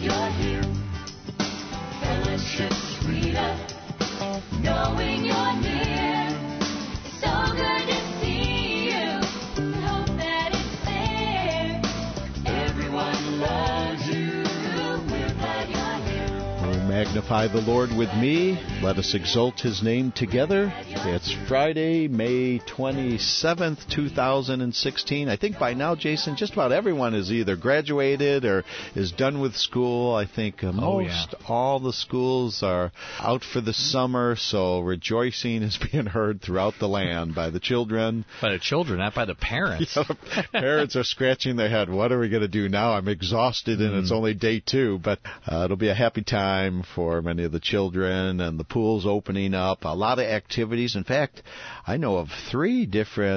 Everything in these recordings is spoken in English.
you're here. Fellowship's freedom, knowing you're near. It's so good to see you. Hope that it's there. Everyone loves you. We're glad you're here. Oh, magnify the Lord with me. Let us exalt His name together. It's Friday, May 27th, 2016. I think by now, Jason, just about everyone is either graduated or is done with school. I think all the schools are out for the summer, so rejoicing is being heard throughout the land by the children. By the children, not by the parents. Yeah, parents are scratching their head. What are we going to do now? I'm exhausted, and it's only day 2, but it'll be a happy time for many of the children, and the pool's opening up. A lot of activities. In fact, I know of 2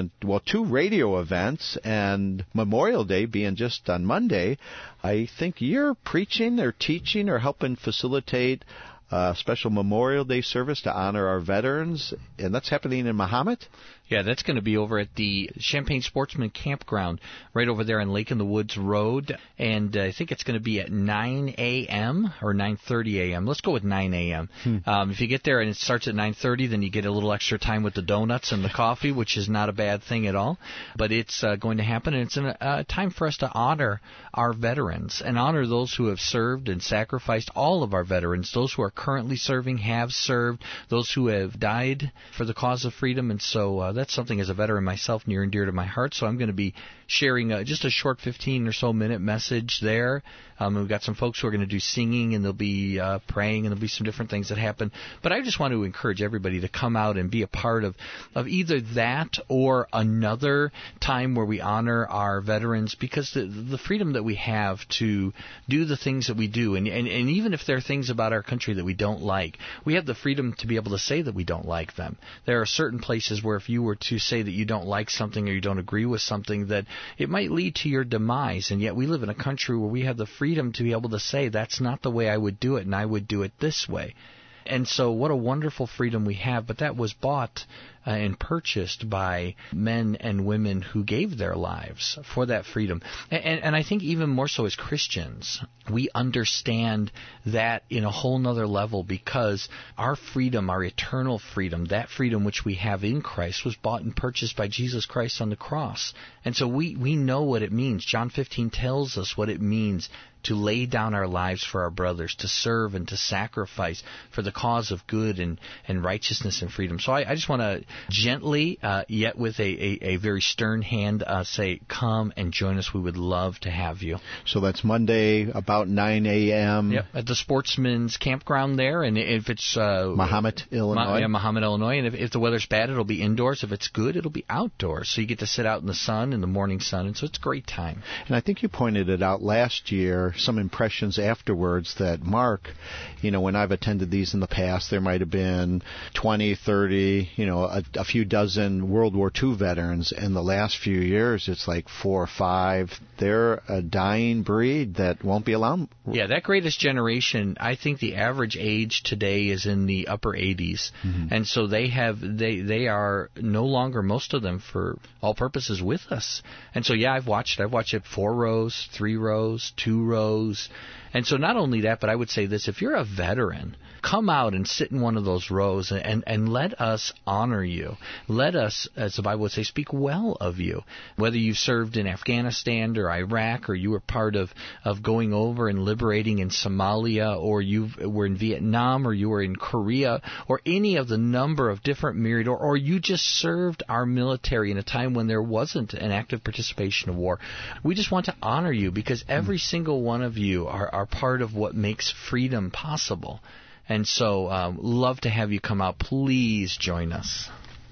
radio events, and Memorial Day being just on Monday. I think you're preaching or teaching or helping facilitate a special Memorial Day service to honor our veterans, and that's happening in Mahomet? Yeah, that's going to be over at the Champaign Sportsman Campground, right over there on Lake in the Woods Road, and I think it's going to be at 9 a.m. or 9:30 a.m. Let's go with 9 a.m. If you get there and it starts at 9:30, then you get a little extra time with the donuts and the coffee, which is not a bad thing at all, but it's going to happen, and it's a time for us to honor our veterans and honor those who have served and sacrificed, all of our veterans, those who are currently serving, have served, those who have died for the cause of freedom, and so that's something as a veteran myself near and dear to my heart. So I'm going to be sharing just a short 15 or so minute message there. We've got some folks who are going to do singing, and they'll be praying, and there'll be some different things that happen. But I just want to encourage everybody to come out and be a part of either that or another time where we honor our veterans, because the freedom that we have to do the things that we do, and even if there are things about our country that we don't like, we have the freedom to be able to say that we don't like them. There are certain places where if you were to say that you don't like something or you don't agree with something, that it might lead to your demise, and yet we live in a country where we have the freedom to be able to say that's not the way I would do it, and I would do it this way. And so what a wonderful freedom we have, but that was bought and purchased by men and women who gave their lives for that freedom. And I think even more so as Christians, we understand that in a whole nother level, because our freedom, our eternal freedom, that freedom which we have in Christ, was bought and purchased by Jesus Christ on the cross. And so we know what it means. John 15 tells us what it means to lay down our lives for our brothers, to serve and to sacrifice for the cause of good and righteousness and freedom. So I just want to gently, yet with a very stern hand, say, come and join us. We would love to have you. So that's Monday about 9 a.m. Yep, at the Sportsman's Campground there. And if it's Mahomet, Illinois. Mahomet, Illinois. And if the weather's bad, it'll be indoors. If it's good, it'll be outdoors. So you get to sit out in the sun, in the morning sun. And so it's a great time. And I think you pointed it out last year, some impressions afterwards, that Mark, when I've attended these in the past, there might have been 20, 30, a few dozen World War II veterans. In the last few years, it's like 4 or 5. They're a dying breed that won't be allowed. Yeah, that greatest generation, I think the average age today is in the upper 80s. Mm-hmm. And so they are no longer, most of them, for all purposes, with us. And so, yeah, I've watched it 4 rows, 3 rows, 2 rows. And so not only that, but I would say this: if you're a veteran, come out and sit in one of those rows and let us honor you. Let us, as the Bible would say, speak well of you. Whether you served in Afghanistan or Iraq, or you were part of going over and liberating in Somalia, or you were in Vietnam, or you were in Korea, or any of the number of different myriad, or you just served our military in a time when there wasn't an active participation of war. We just want to honor you, because every single one of you are part of what makes freedom possible. And so, love to have you come out. Please join us.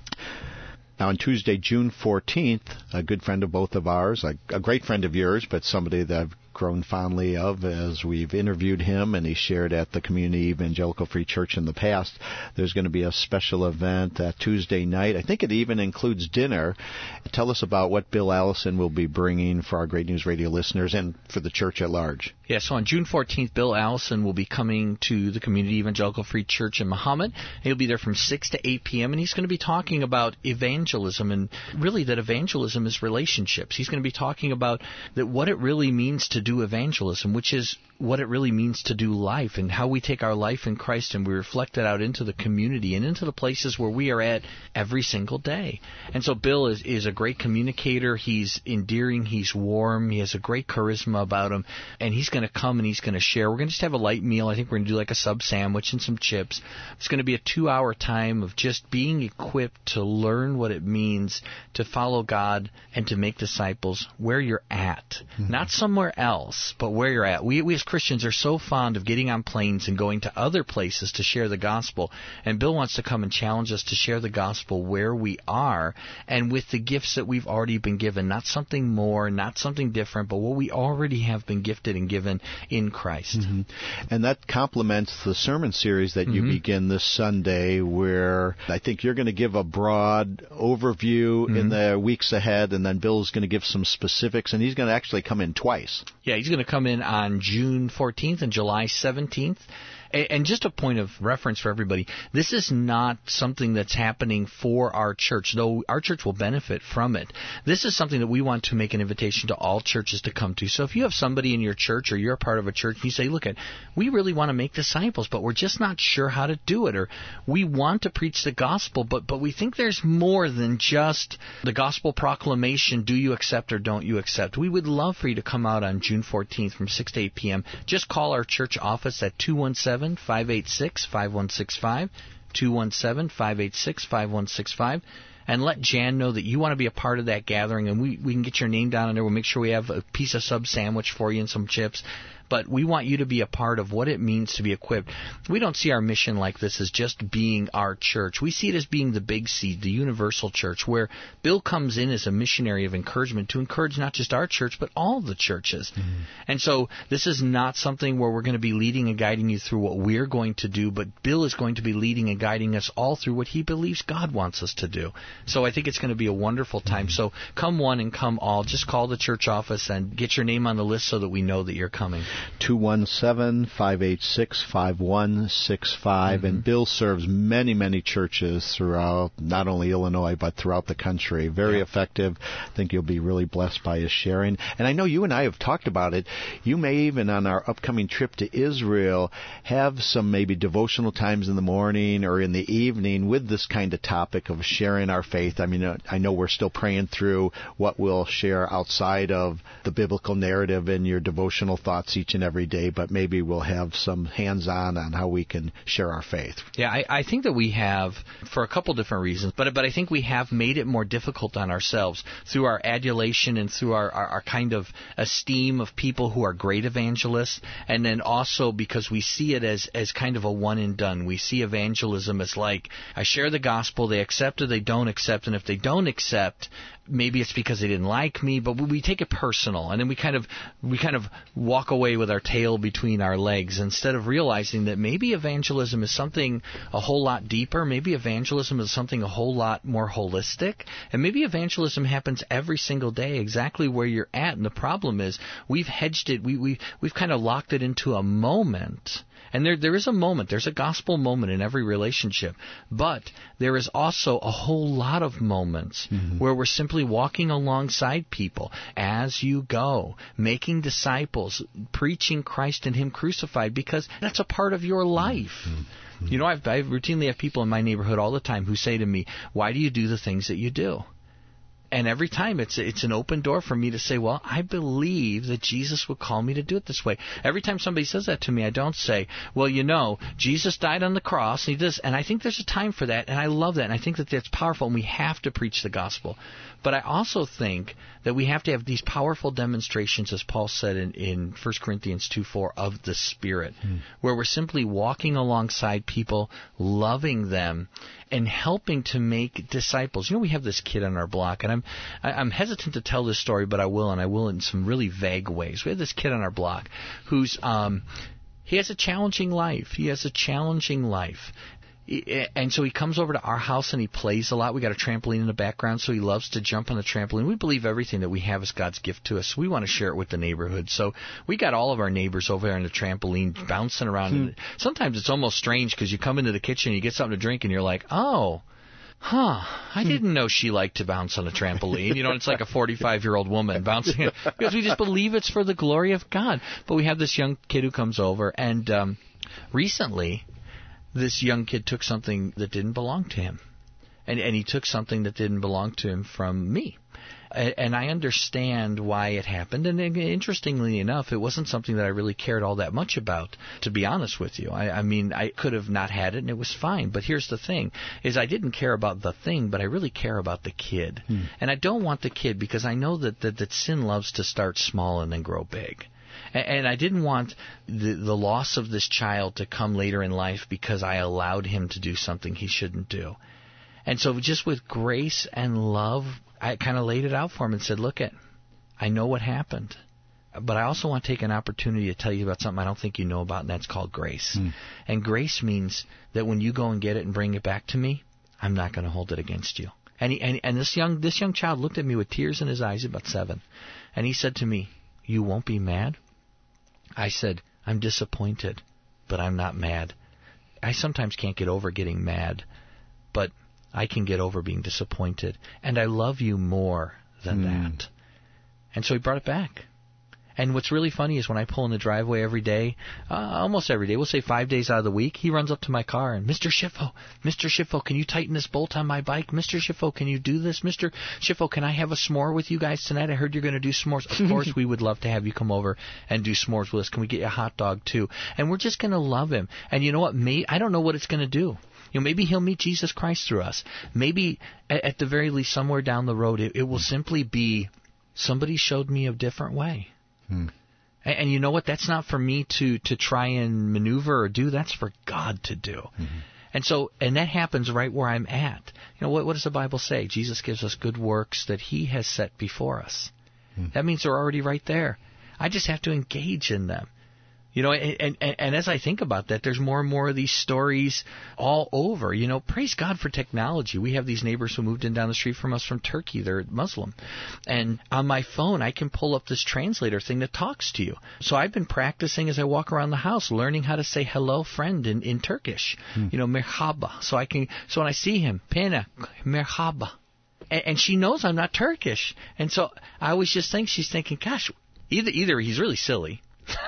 Now, on Tuesday, June 14th, a good friend of both of ours, a great friend of yours, but somebody that I've grown fondly of as we've interviewed him, and he shared at the Community Evangelical Free Church in the past. There's going to be a special event Tuesday night. I think it even includes dinner. Tell us about what Bill Allison will be bringing for our Great News Radio listeners and for the church at large. Yeah, so on June 14th, Bill Allison will be coming to the Community Evangelical Free Church in Mahomet. He'll be there from 6 to 8 p.m., and he's going to be talking about evangelism, and really that evangelism is relationships. He's going to be talking about that what it really means to do evangelism, which is what it really means to do life, and how we take our life in Christ and we reflect it out into the community and into the places where we are at every single day. And so Bill is a great communicator. He's endearing. He's warm. He has a great charisma about him, and he's going to come and he's going to share. We're going to just have a light meal. I think we're going to do like a sub sandwich and some chips. It's going to be a 2-hour time of just being equipped to learn what it means to follow God and to make disciples where you're at. Not somewhere else, but where you're at. We as Christians are so fond of getting on planes and going to other places to share the gospel, and Bill wants to come and challenge us to share the gospel where we are and with the gifts that we've already been given, not something more, not something different, but what we already have been gifted and given in Christ. And that complements the sermon series that you begin this Sunday, where I think you're going to give a broad overview in the weeks ahead, and then Bill's going to give some specifics, and he's going to actually come in twice. Yeah, he's going to come in on June 14th and July 17th. And just a point of reference for everybody, this is not something that's happening for our church, though our church will benefit from it. This is something that we want to make an invitation to all churches to come to. So if you have somebody in your church or you're a part of a church, you say, look, we really want to make disciples, but we're just not sure how to do it. Or we want to preach the gospel, but we think there's more than just the gospel proclamation, do you accept or don't you accept? We would love for you to come out on June 14th from 6 to 8 p.m. Just call our church office at 217-586-5165, 217-586-5165, and let Jan know that you want to be a part of that gathering, and we can get your name down in there. We'll make sure we have a piece of sub sandwich for you and some chips. But we want you to be a part of what it means to be equipped. We don't see our mission like this as just being our church. We see it as being the big C, the universal church, where Bill comes in as a missionary of encouragement to encourage not just our church, but all the churches. And so this is not something where we're going to be leading and guiding you through what we're going to do, but Bill is going to be leading and guiding us all through what he believes God wants us to do. So I think it's going to be a wonderful time. So come one and come all. Just call the church office and get your name on the list so that we know that you're coming. 217-586-5165, and Bill serves many, many churches throughout not only Illinois but throughout the country. Very effective. I think you'll be really blessed by his sharing. And I know you and I have talked about it. You may even on our upcoming trip to Israel have some maybe devotional times in the morning or in the evening with this kind of topic of sharing our faith. I mean, I know we're still praying through what we'll share outside of the biblical narrative in your devotional thoughts each and every day, but maybe we'll have some hands-on on how we can share our faith. Yeah, I think that we have, for a couple different reasons, but I think we have made it more difficult on ourselves through our adulation and through our kind of esteem of people who are great evangelists, and then also because we see it as kind of a one and done. We see evangelism as like, I share the gospel, they accept or they don't accept, and if they don't accept, maybe it's because they didn't like me, but we take it personal, and then we kind of walk away with our tail between our legs instead of realizing that maybe evangelism is something a whole lot deeper. Maybe evangelism is something a whole lot more holistic, and maybe evangelism happens every single day exactly where you're at. And the problem is we've hedged it. We've kind of locked it into a moment. And there is a moment, there's a gospel moment in every relationship, but there is also a whole lot of moments where we're simply walking alongside people as you go, making disciples, preaching Christ and Him crucified, because that's a part of your life. You know, I routinely have people in my neighborhood all the time who say to me, why do you do the things that you do? And every time it's an open door for me to say, well, I believe that Jesus would call me to do it this way. Every time somebody says that to me, I don't say, well, you know, Jesus died on the cross, and He does, and I think there's a time for that, and I love that, and I think that that's powerful, and we have to preach the gospel. But I also think that we have to have these powerful demonstrations, as Paul said in 1 Corinthians 2:4, of the Spirit, where we're simply walking alongside people, loving them, and helping to make disciples. You know, we have this kid on our block, and I'm hesitant to tell this story, but I will, and I will in some really vague ways. We have this kid on our block who's he has a challenging life. He has a challenging life. And so he comes over to our house and he plays a lot. We got a trampoline in the background, so he loves to jump on the trampoline. We believe everything that we have is God's gift to us. We want to share it with the neighborhood. So we got all of our neighbors over there on the trampoline bouncing around. And sometimes it's almost strange because you come into the kitchen, you get something to drink, and you're like, oh, I didn't know she liked to bounce on a trampoline. You know, it's like a 45-year-old woman bouncing because we just believe it's for the glory of God. But we have this young kid who comes over, and recently this young kid took something that didn't belong to him. And he took something that didn't belong to him from me. And I understand why it happened. And interestingly enough, it wasn't something that I really cared all that much about, to be honest with you. I mean, I could have not had it, and it was fine. But here's the thing, is I didn't care about the thing, but I really care about the kid. And I don't want the kid because I know that sin loves to start small and then grow big. And I didn't want the loss of this child to come later in life because I allowed him to do something he shouldn't do. And so just with grace and love, I kind of laid it out for him and said, look, I know what happened, but I also want to take an opportunity to tell you about something I don't think you know about, and that's called grace. And grace means that when you go and get it and bring it back to me, I'm not going to hold it against you. And this young child looked at me with tears in his eyes, about 7, and he said to me, you won't be mad? I said, I'm disappointed, but I'm not mad. I sometimes can't get over getting mad, but I can get over being disappointed. And I love you more than that. And so he brought it back. And what's really funny is when I pull in the driveway every day, almost every day, we'll say 5 days out of the week, he runs up to my car and, Mr. Schiffo, can you tighten this bolt on my bike? Mr. Schiffo, can you do this? Mr. Schiffo, can I have a s'more with you guys tonight? I heard you're going to do s'mores. Of course, we would love to have you come over and do s'mores with us. Can we get you a hot dog, too? And we're just going to love him. And you know what? I don't know what it's going to do. You know, maybe he'll meet Jesus Christ through us. Maybe, at the very least, somewhere down the road, it will simply be somebody showed me a different way. And you know what? That's not for me to try and maneuver or do. That's for God to do. And that happens right where I'm at. You know, what does the Bible say? Jesus gives us good works that he has set before us. That means they're already right there. I just have to engage in them. You know, and as I think about that, there's more and more of these stories all over. You know, praise God for technology. We have these neighbors who moved in down the street from us from Turkey. They're Muslim. And on my phone, I can pull up this translator thing that talks to you. So I've been practicing as I walk around the house, learning how to say hello, friend, in Turkish. You know, merhaba. So when I see him, pena, merhaba. And she knows I'm not Turkish. And so I always just think, she's thinking, gosh, either he's really silly,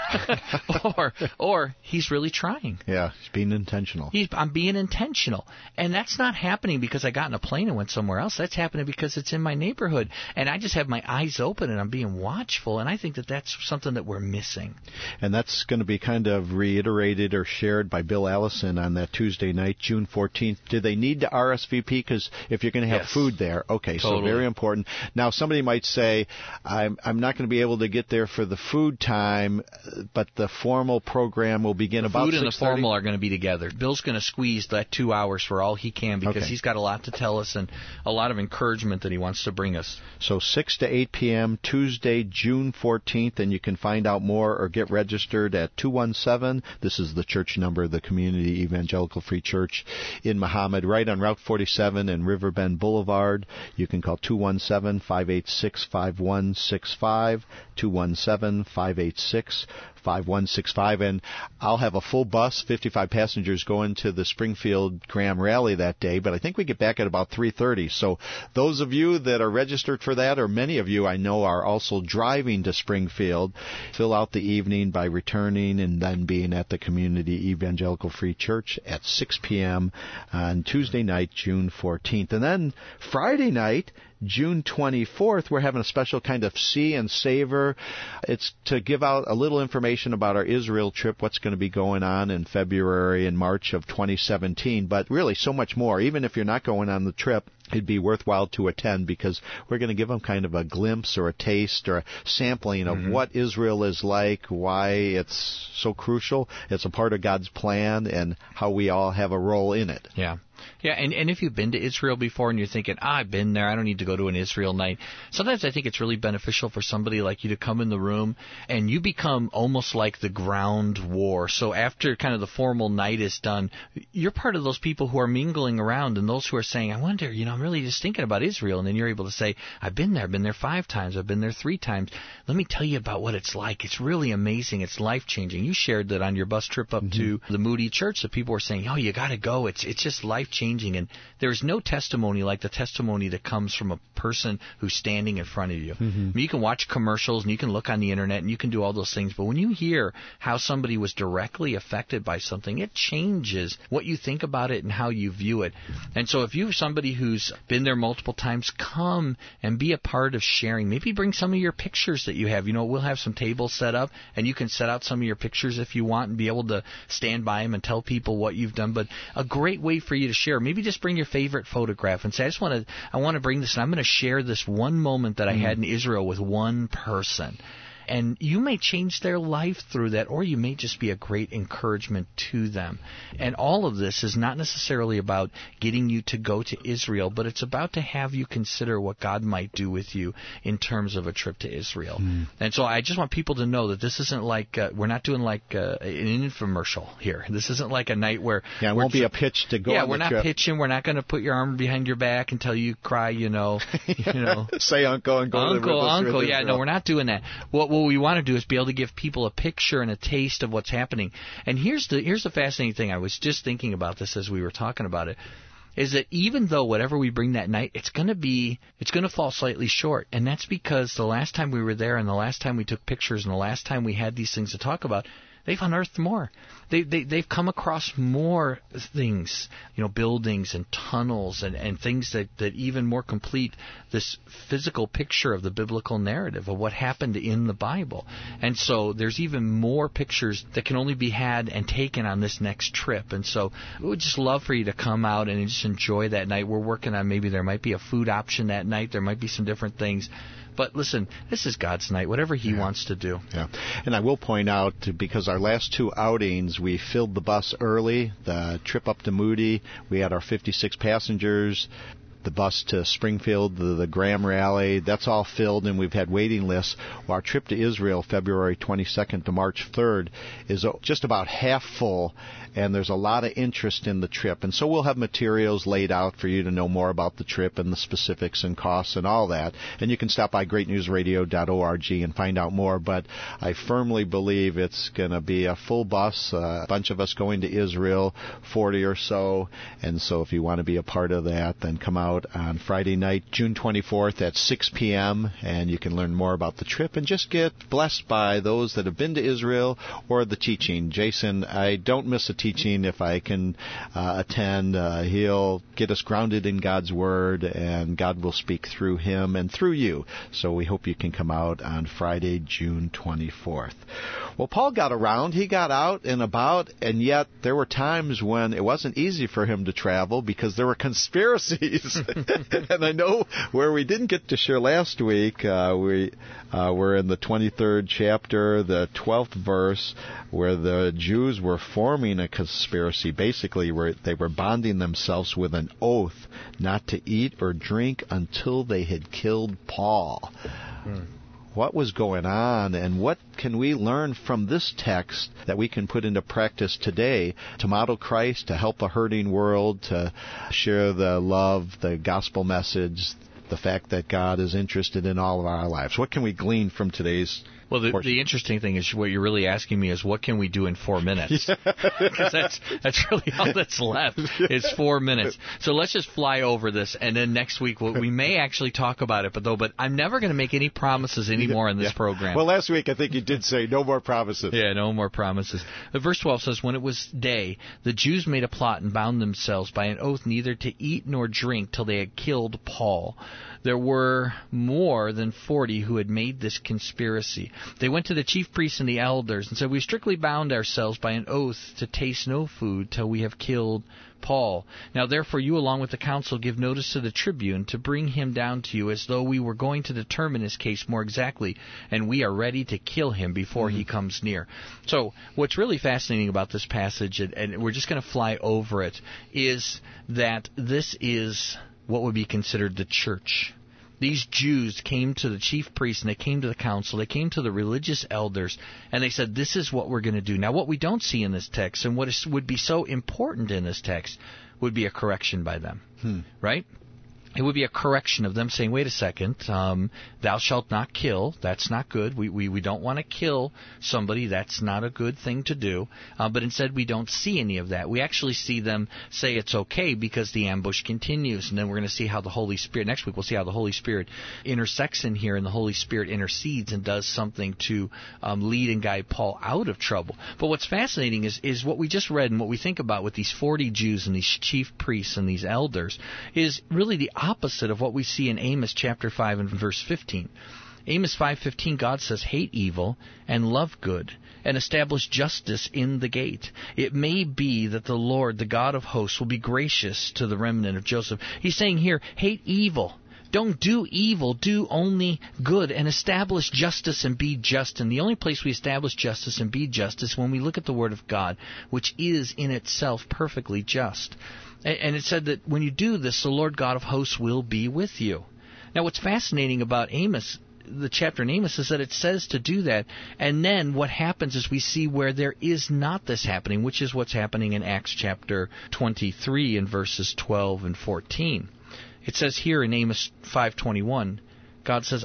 or he's really trying. Yeah, he's being intentional. I'm being intentional. And that's not happening because I got in a plane and went somewhere else. That's happening because it's in my neighborhood. And I just have my eyes open and I'm being watchful. And I think that's something that we're missing. And that's going to be kind of reiterated or shared by Bill Allison on that Tuesday night, June 14th. Do they need to RSVP? Because if you're going to have food there, okay, totally. So very important. Now, somebody might say, I'm not going to be able to get there for the food time, but the formal program will begin about 6:30. Food and the formal are going to be together. Bill's going to squeeze that 2 hours for all he can because he's got a lot to tell us and a lot of encouragement that he wants to bring us. So 6 to 8 p.m., Tuesday, June 14th, and you can find out more or get registered at 217. This is the church number, the Community Evangelical Free Church in Muhammad, right on Route 47 and Riverbend Boulevard. You can call 217-586-5165, 217-586-5165. And I'll have a full bus, 55 passengers, going to the Springfield Graham Rally that day, but I think we get back at about 3:30. So those of you that are registered for that, or many of you I know are also driving to Springfield, fill out the evening by returning and then being at the Community Evangelical Free Church at 6 p.m. on Tuesday night, June 14th. And then Friday night, June 24th, we're having a special kind of see and savor. It's to give out a little information about our Israel trip, what's going to be going on in February and March of 2017, but really so much more. Even if you're not going on the trip, it'd be worthwhile to attend because we're going to give them kind of a glimpse or a taste or a sampling of what Israel is like, why it's so crucial, it's a part of God's plan, and how we all have a role in it. Yeah. Yeah, and if you've been to Israel before and you're thinking, I've been there, I don't need to go to an Israel night, sometimes I think it's really beneficial for somebody like you to come in the room and you become almost like the ground war. So after kind of the formal night is done, you're part of those people who are mingling around and those who are saying, I wonder, I'm really just thinking about Israel. And then you're able to say, I've been there 5 times, I've been there 3 times. Let me tell you about what it's like. It's really amazing. It's life-changing. You shared that on your bus trip up to the Moody Church that people were saying, oh, you got to go. It's just life-changing. And there's no testimony like the testimony that comes from a person who's standing in front of you. I mean, you can watch commercials and you can look on the internet and you can do all those things, but when you hear how somebody was directly affected by something, it changes what you think about it and how you view it. And so if you're somebody who's been there multiple times, come and be a part of sharing. Maybe bring some of your pictures that you have. We'll have some tables set up and you can set out some of your pictures if you want and be able to stand by them and tell people what you've done. But a great way for you to share. Maybe just bring your favorite photograph and say, I want to bring this and I'm going to share this one moment that I had in Israel with one person. And you may change their life through that, or you may just be a great encouragement to them. And all of this is not necessarily about getting you to go to Israel, but it's about to have you consider what God might do with you in terms of a trip to Israel. And so I just want people to know that this isn't like, we're not doing like an infomercial here. This isn't like a night where... Yeah, it won't be a pitch to go on the we're not trip. pitching. We're not going to put your arm behind your back and tell you cry, Say uncle and go Uncle. Yeah, no, we're not doing that. What we want to do is be able to give people a picture and a taste of what's happening. And here's the fascinating thing. I was just thinking about this as we were talking about it, is that even though whatever we bring that night, it's going to fall slightly short. And that's because the last time we were there and the last time we took pictures and the last time we had these things to talk about, they've unearthed more. They've come across more things, buildings and tunnels and things that even more complete this physical picture of the biblical narrative of what happened in the Bible. And so there's even more pictures that can only be had and taken on this next trip. And so we would just love for you to come out and just enjoy that night. We're working on maybe there might be a food option that night. There might be some different things. But listen, this is God's night, whatever He wants to do. Yeah, and I will point out, because our last 2 outings, we filled the bus early. The trip up to Moody, we had our 56 passengers. The bus to Springfield, the Graham Rally, that's all filled, and we've had waiting lists. Well, our trip to Israel, February 22nd to March 3rd, is just about half full, and there's a lot of interest in the trip. And so we'll have materials laid out for you to know more about the trip and the specifics and costs and all that. And you can stop by greatnewsradio.org and find out more. But I firmly believe it's going to be a full bus, a bunch of us going to Israel, 40 or so. And so if you want to be a part of that, then come out on Friday night, June 24th at 6 p.m., and you can learn more about the trip and just get blessed by those that have been to Israel or the teaching. Jason, I don't miss a teaching if I can attend. He'll get us grounded in God's Word, and God will speak through him and through you. So we hope you can come out on Friday, June 24th. Well, Paul got around. He got out and about, and yet there were times when it wasn't easy for him to travel because there were conspiracies. And I know where we didn't get to share last week, we were in the 23rd chapter, the 12th verse, where the Jews were forming a conspiracy, basically where they were bonding themselves with an oath not to eat or drink until they had killed Paul. What was going on, and what can we learn from this text that we can put into practice today to model Christ, to help a hurting world, to share the love, the gospel message, the fact that God is interested in all of our lives? What can we glean from today's Well, the interesting thing is what you're really asking me is what can we do in 4 minutes? Because that's really all that's left is 4 minutes. So let's just fly over this, and then next week we may actually talk about it. But I'm never going to make any promises anymore in this program. Well, last week I think you did say no more promises. Yeah, no more promises. Verse 12 says, when it was day, the Jews made a plot and bound themselves by an oath neither to eat nor drink till they had killed Paul. there were more than 40 who had made this conspiracy. They went to the chief priests and the elders and said, "We strictly bound ourselves by an oath to taste no food till we have killed Paul. Now therefore you along with the council give notice to the tribune to bring him down to you, as though we were going to determine his case more exactly, and we are ready to kill him before he comes near." So what's really fascinating about this passage, and we're just going to fly over it, is that this is what would be considered the church. These Jews came to the chief priests and they came to the council, they came to the religious elders, and they said, this is what we're going to do. Now, what we don't see in this text, and what would be so important in this text, would be a correction by them, right? It would be a correction of them saying, wait a second, thou shalt not kill. That's not good. We don't want to kill somebody. That's not a good thing to do. But instead, we don't see any of that. We actually see them say it's okay because the ambush continues. And then we're going to see how the Holy Spirit, next week we'll see how the Holy Spirit intersects in here, and the Holy Spirit intercedes and does something to lead and guide Paul out of trouble. But what's fascinating is what we just read and what we think about with these 40 Jews and these chief priests and these elders is really the opposite of what we see in Amos chapter 5 and verse 15. Amos 5:15, God says, "Hate evil and love good, and establish justice in the gate. It may be that the Lord, the God of hosts, will be gracious to the remnant of Joseph." He's saying here, hate evil. Don't do evil, do only good, and establish justice and be just. And the only place we establish justice and be just is when we look at the Word of God, which is in itself perfectly just. And it said that when you do this, the Lord God of hosts will be with you. Now, what's fascinating about Amos, the chapter in Amos, is that it says to do that, and then what happens is we see where there is not this happening, which is what's happening in Acts chapter 23 and verses 12 and 14. It says here in Amos 5:21, God says,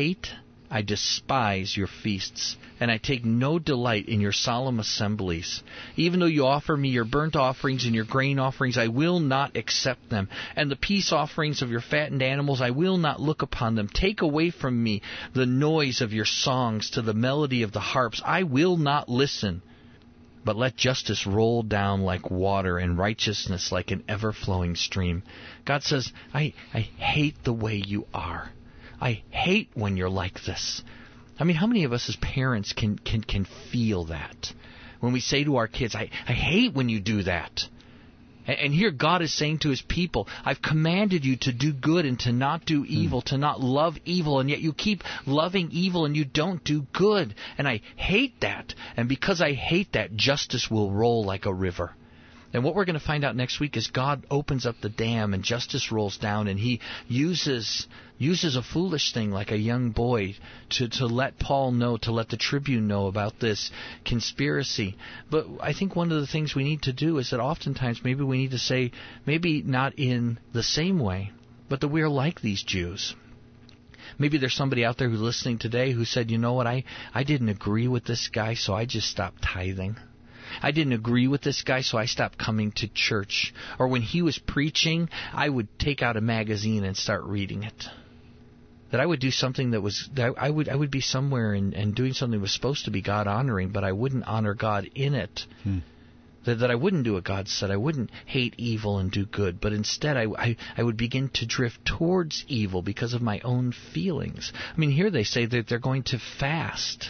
I despise your feasts, and I take no delight in your solemn assemblies. Even though you offer me your burnt offerings and your grain offerings, I will not accept them. And the peace offerings of your fattened animals, I will not look upon them. Take away from me the noise of your songs to the melody of the harps. I will not listen. But let justice roll down like water and righteousness like an ever-flowing stream. God says, I hate the way you are. I hate when you're like this. I mean, how many of us as parents can feel that? When we say to our kids, I hate when you do that. And here God is saying to His people, I've commanded you to do good and to not do evil, to not love evil, and yet you keep loving evil and you don't do good. And I hate that. And because I hate that, justice will roll like a river. And what we're going to find out next week is God opens up the dam and justice rolls down, and He uses a foolish thing like a young boy to let Paul know, to let the tribune know about this conspiracy. But I think one of the things we need to do is that oftentimes maybe we need to say, maybe not in the same way, but that we're like these Jews. Maybe there's somebody out there who's listening today who said, you know what, I didn't agree with this guy, so I just stopped tithing. I didn't agree with this guy, so I stopped coming to church. Or when he was preaching, I would take out a magazine and start reading it. That I would do something that I would be somewhere and doing something that was supposed to be God honoring, but I wouldn't honor God in it. That I wouldn't do what God said. I wouldn't hate evil and do good, but instead I would begin to drift towards evil because of my own feelings. I mean, here they say that they're going to fast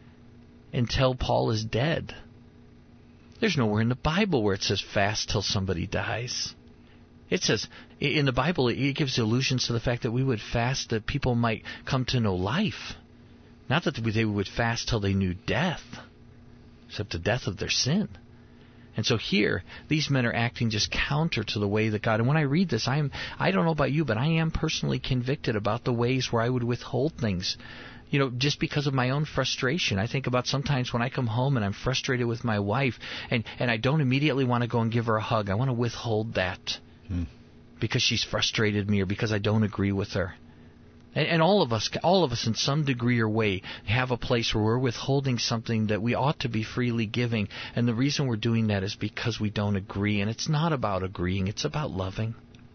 until Paul is dead. There's nowhere in the Bible where it says fast till somebody dies. It says, in the Bible, it gives allusions to the fact that we would fast that people might come to know life. Not that they would fast till they knew death, except the death of their sin. And so here, these men are acting just counter to the way that God... And when I read this, I don't know about you, but I am personally convicted about the ways where I would withhold things. You know, just because of my own frustration. I think about sometimes when I come home and I'm frustrated with my wife and I don't immediately want to go and give her a hug. I want to withhold that because she's frustrated me or because I don't agree with her. And all of us in some degree or way have a place where we're withholding something that we ought to be freely giving. And the reason we're doing that is because we don't agree. And it's not about agreeing. It's about loving.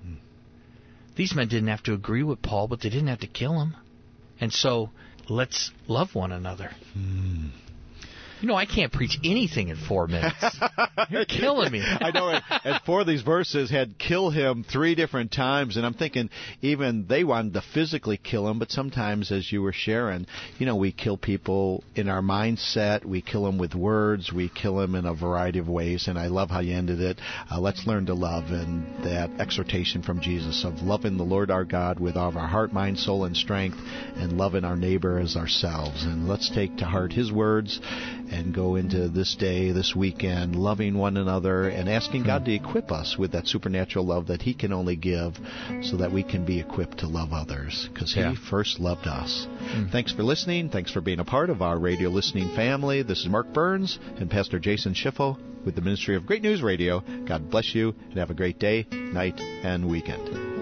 These men didn't have to agree with Paul, but they didn't have to kill him. And so... let's love one another. I can't preach anything in 4 minutes. You're killing me. I know, and 4 of these verses had kill him 3 different times, and I'm thinking even they wanted to physically kill him, but sometimes, as you were sharing, we kill people in our mindset, we kill them with words, we kill them in a variety of ways, and I love how you ended it. Let's learn to love, and that exhortation from Jesus of loving the Lord our God with all of our heart, mind, soul, and strength, and loving our neighbor as ourselves. And let's take to heart his words and go into this day, this weekend, loving one another and asking God to equip us with that supernatural love that he can only give so that we can be equipped to love others because he first loved us. Thanks for listening. Thanks for being a part of our radio listening family. This is Mark Burns and Pastor Jason Schiffel with the Ministry of Great News Radio. God bless you and have a great day, night, and weekend.